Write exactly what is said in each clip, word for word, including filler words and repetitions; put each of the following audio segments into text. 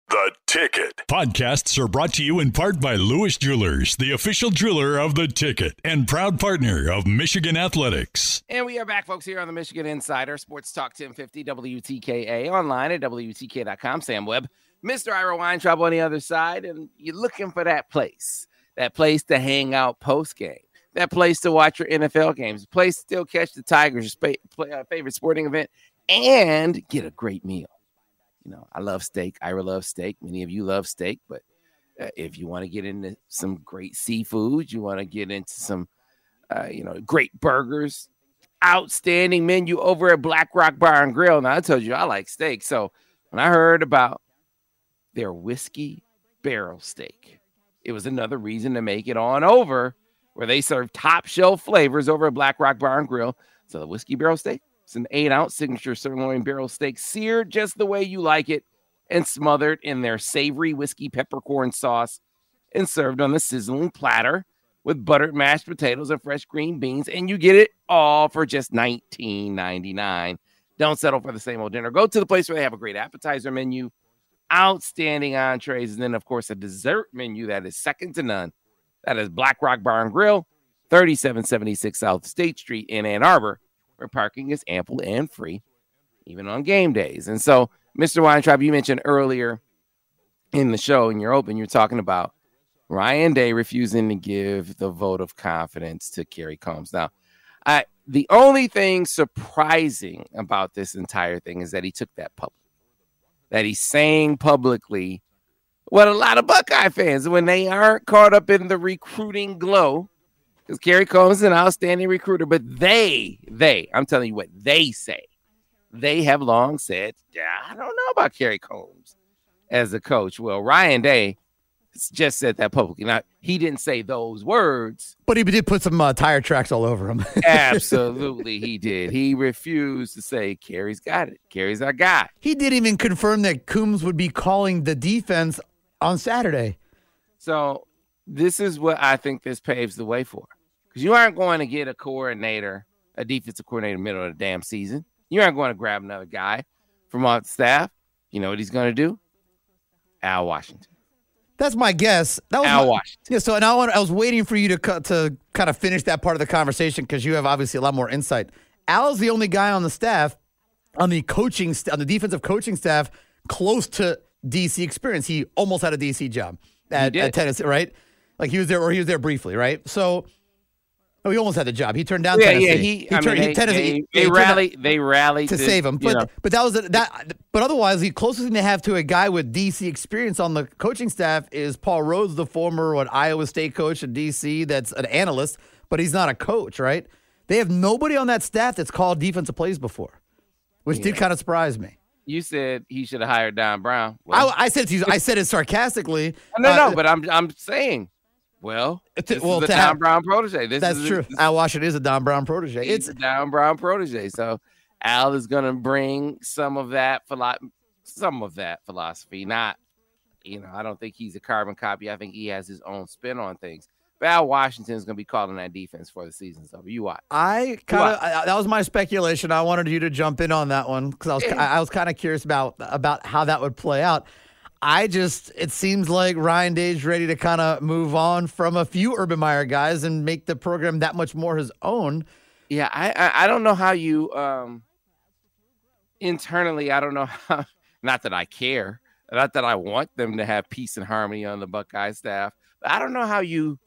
The Ticket. Podcasts are brought to you in part by Lewis Jewelers, the official jeweler of The Ticket and proud partner of Michigan Athletics. And we are back, folks, here on the Michigan Insider, Sports Talk ten fifty W T K A, online at W T K dot com. Sam Webb, Mister Ira Weintraub on the other side, and you're looking for that place, that place to hang out post-game, that place to watch your N F L games, a place to still catch the Tigers, your sp- uh, favorite sporting event, and get a great meal. You know, I love steak. Ira loves steak. Many of you love steak, but uh, if you want to get into some great seafood, you want to get into some, uh, you know, great burgers, outstanding menu over at Black Rock Bar and Grill. Now, I told you I like steak. So when I heard about their whiskey barrel steak, it was another reason to make it on over where they serve top shelf flavors over at Black Rock Bar and Grill. So the whiskey barrel steak, it's an eight-ounce signature sirloin barrel steak, seared just the way you like it and smothered in their savory whiskey peppercorn sauce and served on the sizzling platter with buttered mashed potatoes and fresh green beans, and you get it all for just nineteen ninety-nine. Don't settle for the same old dinner. Go to the place where they have a great appetizer menu, outstanding entrees, and then, of course, a dessert menu that is second to none. That is Black Rock Bar and Grill, thirty-seven seventy-six South State Street in Ann Arbor, where parking is ample and free, even on game days. And so, Mister Weintraub, you mentioned earlier in the show, in your open, you're talking about Ryan Day refusing to give the vote of confidence to Kerry Combs. Now, I, the only thing surprising about this entire thing is that he took that public, that he's saying publicly what a lot of Buckeye fans, when they aren't caught up in the recruiting glow, because Kerry Combs is an outstanding recruiter, but they, they, I'm telling you what they say. They have long said, yeah, I don't know about Kerry Combs as a coach. Well, Ryan Day just said that publicly. Now, he didn't say those words. But he did put some uh, tire tracks all over him. Absolutely, he did. He refused to say, Kerry's got it. Kerry's our guy. He didn't even confirm that Coombs would be calling the defense on Saturday. So this is what I think this paves the way for. Because you aren't going to get a coordinator, a defensive coordinator in the middle of the damn season. You aren't going to grab another guy from our staff. You know what he's going to do? Al Washington. That's my guess. That was Al my, Washington. Yeah, so and I, want, I was waiting for you to cut, to kind of finish that part of the conversation because you have obviously a lot more insight. Al's the only guy on the staff, on the coaching, on the defensive coaching staff, close to D C experience. He almost had a D C job at, at Tennessee, right? Like he was there, or he was there briefly, right? So. Oh, he almost had the job. He turned down yeah, Tennessee. Yeah, he, he I turned, mean, he, Tennessee. They, they, they rallied. They rallied to, to save him. But know. but that was a, that. But otherwise, the closest thing they have to a guy with D C experience on the coaching staff is Paul Rhodes, the former what Iowa State coach at D C. That's an analyst, but he's not a coach, right? They have nobody on that staff that's called defensive plays before, which yeah. did kind of surprise me. You said he should have hired Don Brown. Well, I, I said it to you, I said it sarcastically. No, no, uh, but I'm I'm saying. Well, this well, is a Don have, Brown protege. This that's is true. This, Al Washington is a Don Brown protege. It's a Don Brown protege. So Al is going to bring some of that philo- some of that philosophy. Not, you know, I don't think he's a carbon copy. I think he has his own spin on things. But Al Washington is going to be calling that defense for the season's over. You watch. I kind of that was my speculation. I wanted you to jump in on that one because I was yeah. I, I was kind of curious about about how that would play out. I just, it seems like Ryan Day's ready to kind of move on from a few Urban Meyer guys and make the program that much more his own. Yeah, I I, I don't know how you, um, internally, I don't know how, not that I care, not that I want them to have peace and harmony on the Buckeye staff, but I don't know how you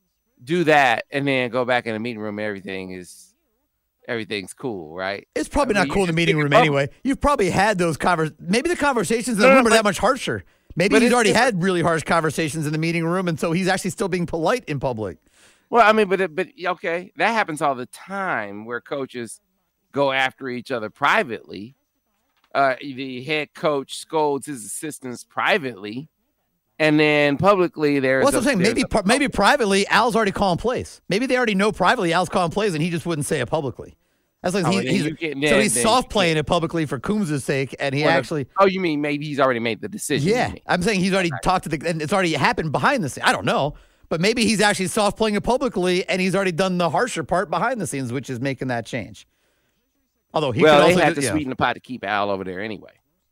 do that and then go back in the meeting room, everything is, everything's cool, right? It's probably I mean, not cool in the meeting room anyway. You've probably had those conversations. Maybe the conversations in the no, room no, are but, that much harsher. Maybe he's already different. had really harsh conversations in the meeting room, and so he's actually still being polite in public. Well, I mean, but but okay, that happens all the time where coaches go after each other privately. Uh, the head coach scolds his assistants privately, and then publicly there's. Well, that's a, what I'm saying. Maybe a, maybe privately, Al's already calling plays. Maybe they already know privately Al's calling plays, and he just wouldn't say it publicly. That's like oh, he, he's, then, so he's then, soft playing it publicly for Coombs' sake, and he well, actually. Oh, you mean maybe he's already made the decision? Yeah, I'm saying he's already right. talked to the, and it's already happened behind the scenes. I don't know, but maybe he's actually soft playing it publicly, and he's already done the harsher part behind the scenes, which is making that change. Although he well, could they also had do, to yeah. sweeten the pot to keep Al over there anyway.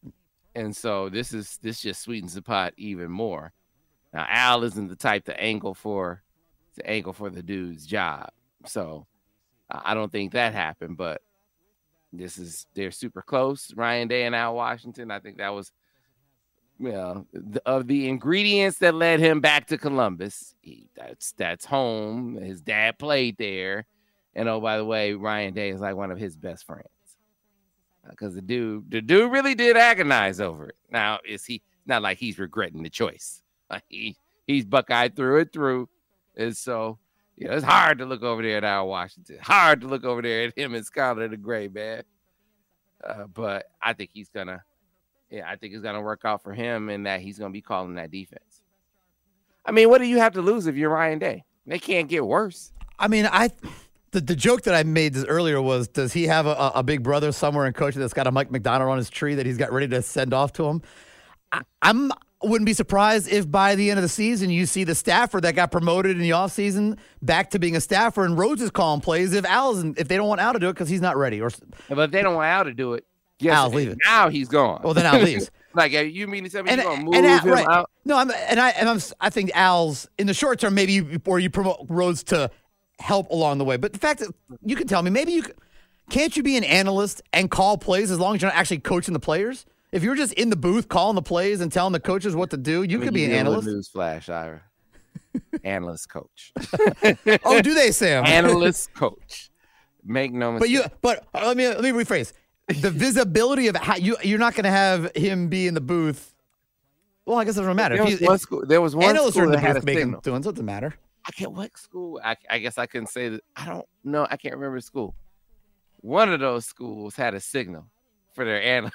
And so this is this just sweetens the pot even more. Now Al isn't the type to angle for to angle for the dude's job, so I don't think that happened. But this is they're super close. Ryan Day and Al Washington. I think that was, well, the, of the ingredients that led him back to Columbus. He, that's that's home. His dad played there, and oh, by the way, Ryan Day is like one of his best friends. Because the dude, the dude really did agonize over it. Now, is he not like he's regretting the choice? Like he, he's Buckeye through and through. And so, you know, it's hard to look over there at Al Washington. Hard to look over there at him and Skylar the Gray, man. Uh, but I think he's going to, yeah, I think it's going to work out for him and that he's going to be calling that defense. I mean, what do you have to lose if you're Ryan Day? They can't get worse. I mean, I... The, the joke that I made this earlier was, does he have a, a big brother somewhere in coaching that's got a Mike McDonald on his tree that he's got ready to send off to him? I I'm, wouldn't be surprised if by the end of the season you see the staffer that got promoted in the offseason back to being a staffer and Rhodes is calling plays if Al's if they don't want Al to do it because he's not ready. Or But if they don't want Al to do it, yes, Al's leaving. Now he's gone. Well, then Al leaves. Like, you mean to tell me and, you're going to move and Al, him right. out? No, I'm, and I and I'm, I think Al's, in the short term, maybe you, or you promote Rhodes to help along the way. But the fact that you can tell me, maybe you can't you be an analyst and call plays as long as you're not actually coaching the players? If you're just in the booth calling the plays and telling the coaches what to do, you I mean, could be an analyst. Newsflash, Ira. Analyst coach. Oh, do they, Sam? Analyst coach. Make no mistake. But you, but uh, let me let me rephrase. The visibility of how you you're not going to have him be in the booth. Well, I guess it doesn't matter. There if was he, one if school. There was one analysts school are in the that had booth a making signal. doing, so it doesn't matter. I can't what school. I, I guess I couldn't say that. I don't know. I can't remember the school. One of those schools had a signal for their analysts.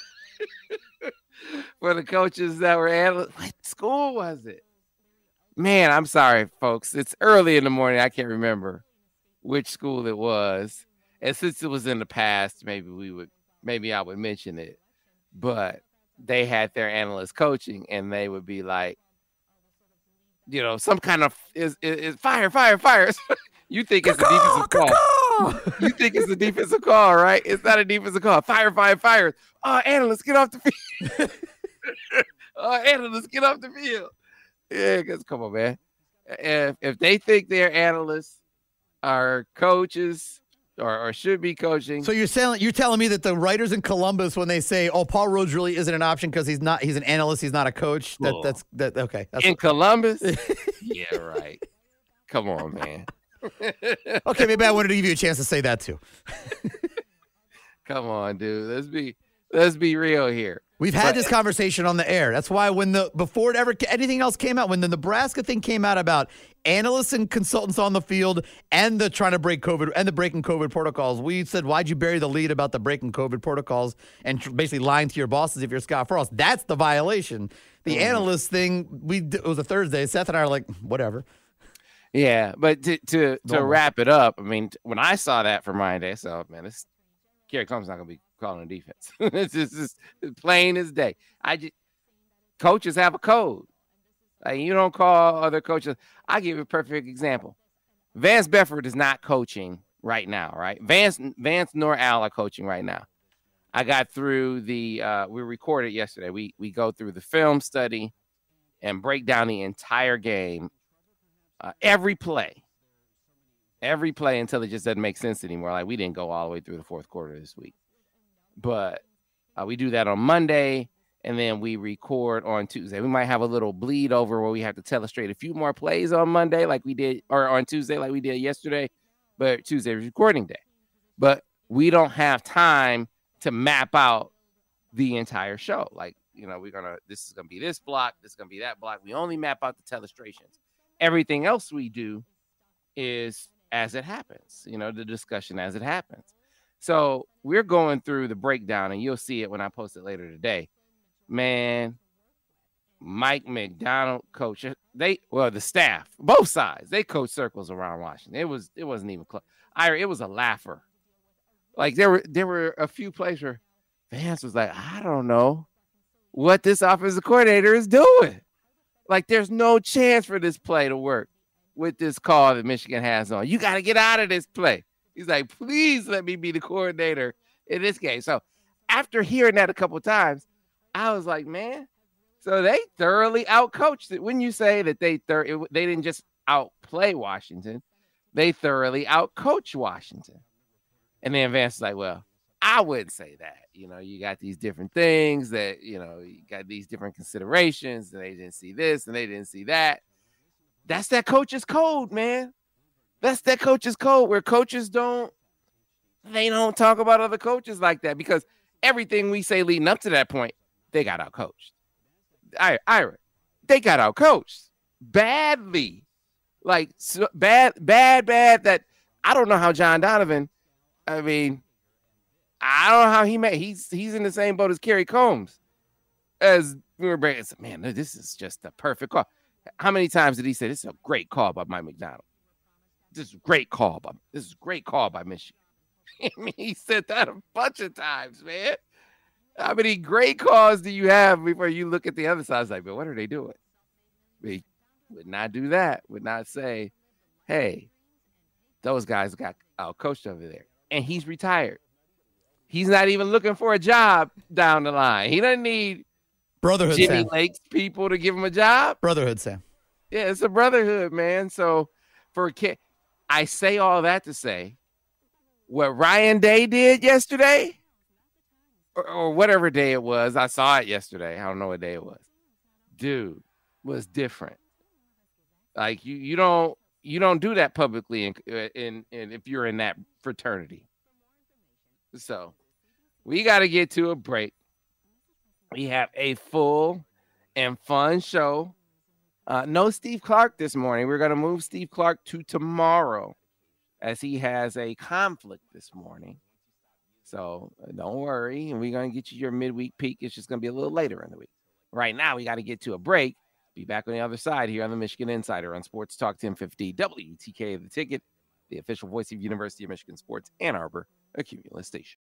For the coaches that were analysts. What school was it? Man, I'm sorry, folks. It's early in the morning. I can't remember which school it was. And since it was in the past, maybe we would, maybe I would mention it. But they had their analyst coaching, and they would be like, you know, some kind of is is, is fire, fire, fire. You think it's a defensive call. You think it's a defensive call, right? It's not a defensive call. Fire, fire, fire. Oh, analysts, get off the field. Oh, analysts, get off the field. Yeah, because come on, man. If if they think their analysts are coaches or, or should be coaching. So you're telling you're telling me that the writers in Columbus, when they say, "Oh, Paul Rhodes really isn't an option because he's not he's an analyst, he's not a coach," that Cool. that's that okay. That's in what, Columbus? Yeah, right. Come on, man. okay, maybe I wanted to give you a chance to say that too. Come on, dude. Let's be let's be real here. We've had But- this conversation on the air. That's why when the before it ever anything else came out, when the Nebraska thing came out about analysts and consultants on the field and the trying to break COVID and the breaking COVID protocols, we said, why'd you bury the lead about the breaking COVID protocols and tr- basically lying to your bosses if you're Scott Frost? That's the violation. The Mm. analyst thing, we d- it was a Thursday. Seth and I are like, whatever. Yeah, but to to, to Normal. wrap it up, I mean, t- when I saw that for Ryan Day, I said, oh, man, this Gary Combs not gonna be calling a defense. It's just it's plain as day. I just coaches have a code. Like, you don't call other coaches. I give you a perfect example. Vance Bedford is not coaching right now, right? Vance Vance nor Al are coaching right now. I got through the uh, we recorded yesterday. We we go through the film study and break down the entire game. Uh, every play, every play until it just doesn't make sense anymore. Like, we didn't go all the way through the fourth quarter this week, but uh, we do that on Monday, and then we record on Tuesday. We might have a little bleed over where we have to telestrate a few more plays on Monday, like we did, or on Tuesday, like we did yesterday. But Tuesday was recording day. But we don't have time to map out the entire show. Like, you know, we're gonna this is gonna be this block, this is gonna be that block. We only map out the telestrations. Everything else we do is as it happens, you know, the discussion as it happens. So we're going through the breakdown, and you'll see it when I post it later today. Man, Mike McDonald coach, they well, the staff, both sides, they coach circles around Washington. It was it wasn't even close. I it was a laugher. Like there were there were a few plays where Vance was like, I don't know what this offensive coordinator is doing. Like, there's no chance for this play to work with this call that Michigan has on. You got to get out of this play. He's like, please let me be the coordinator in this game. So after hearing that a couple of times, I was like, man, so they thoroughly outcoached it. When you say that they thir- it, they didn't just outplay Washington, they thoroughly outcoached Washington. And then Vance was like, well, I wouldn't say that. You know, you got these different things that, you know, you got these different considerations, and they didn't see this and they didn't see that. That's that coach's code, man. That's that coach's code where coaches don't, they don't talk about other coaches like that, because everything we say leading up to that point, they got outcoached. I, Ira, they got outcoached badly. Like, so bad, bad, bad that I don't know how John Donovan, I mean, I don't know how he made, he's he's in the same boat as Kerry Combs. As we were breaking, man, this is just a perfect call. How many times did he say, this is a great call by Mike McDonald? This is a great call by, this is a great call by Michigan. I mean, he said that a bunch of times, man. How many great calls do you have before you look at the other side? It's like, but what are they doing? They would not do that, would not say, hey, those guys got out coached over there. And he's retired. He's not even looking for a job down the line. He doesn't need brotherhood Jimmy Sam. Lake's people to give him a job. Brotherhood, Sam. Yeah, it's a brotherhood, man. So for a kid, I say all that to say what Ryan Day did yesterday, or, or whatever day it was. I saw it yesterday. I don't know what day it was. Dude, was different. Like you, you don't, you don't do that publicly in, in, in if you're in that fraternity. So we got to get to a break. We have a full and fun show. Uh, no Steve Clark this morning. We're going to move Steve Clark to tomorrow, as he has a conflict this morning. So uh, don't worry. And we're going to get you your midweek peak. It's just going to be a little later in the week. Right now, we got to get to a break. Be back on the other side here on the Michigan Insider on Sports Talk ten fifty W T K, The Ticket, the official voice of University of Michigan Sports Ann Arbor, a Cumulus station.